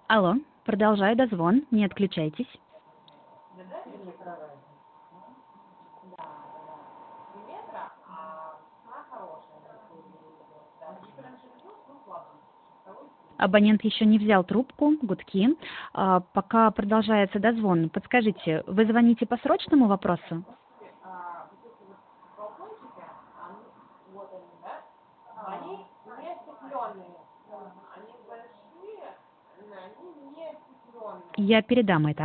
Алло, продолжаю дозвон, не отключайтесь. Абонент еще не взял трубку, гудки. Пока продолжается дозвон. Подскажите, вы звоните по срочному вопросу? Они не цепленные, они большие, они не цепленные. Я передам это